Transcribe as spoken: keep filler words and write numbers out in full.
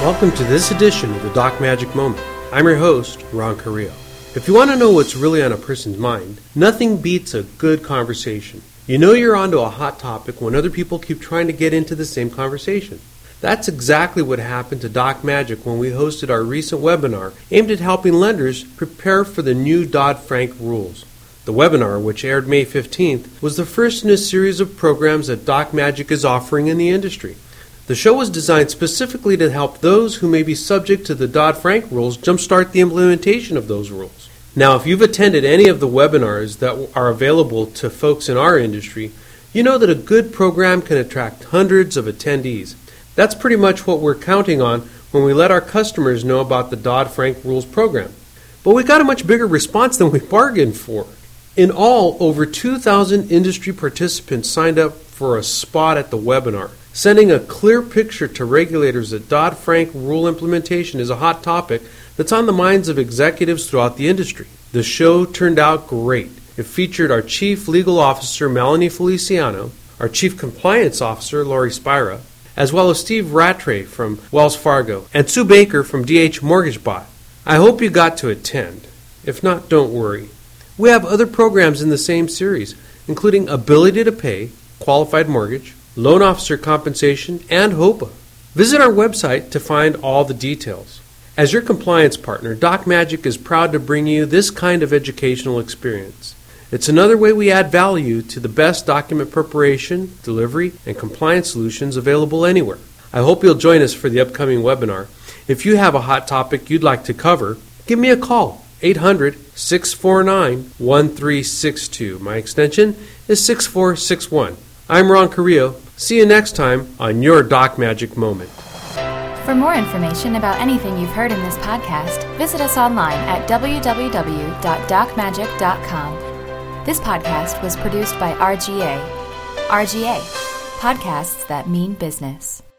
Welcome to this edition of the Doc Magic Moment. I'm your host, Ron Carrillo. If you want to know what's really on a person's mind, nothing beats a good conversation. You know you're onto a hot topic when other people keep trying to get into the same conversation. That's exactly what happened to Doc Magic when we hosted our recent webinar aimed at helping lenders prepare for the new Dodd-Frank rules. The webinar, which aired May fifteenth, was the first in a series of programs that Doc Magic is offering in the industry. The show was designed specifically to help those who may be subject to the Dodd-Frank rules jumpstart the implementation of those rules. Now, if you've attended any of the webinars that are available to folks in our industry, you know that a good program can attract hundreds of attendees. That's pretty much what we're counting on when we let our customers know about the Dodd-Frank rules program. But we got a much bigger response than we bargained for. In all, over two thousand industry participants signed up for a spot at the webinar, sending a clear picture to regulators that Dodd-Frank rule implementation is a hot topic that's on the minds of executives throughout the industry. The show turned out great. It featured our Chief Legal Officer, Melanie Feliciano, our Chief Compliance Officer, Lori Spira, as well as Steve Rattray from Wells Fargo, and Sue Baker from D H Mortgage Bot. I hope you got to attend. If not, don't worry. We have other programs in the same series, including Ability to Pay, Qualified Mortgage, Loan Officer Compensation, and HOPA. Visit our website to find all the details. As your compliance partner, Doc Magic is proud to bring you this kind of educational experience. It's another way we add value to the best document preparation, delivery, and compliance solutions available anywhere. I hope you'll join us for the upcoming webinar. If you have a hot topic you'd like to cover, give me a call, eight hundred, six four nine, one three six two. My extension is six four six one. I'm Ron Carrillo. See you next time on your Doc Magic Moment. For more information about anything you've heard in this podcast, visit us online at w w w dot doc magic dot com. This podcast was produced by R G A. R G A, podcasts that mean business.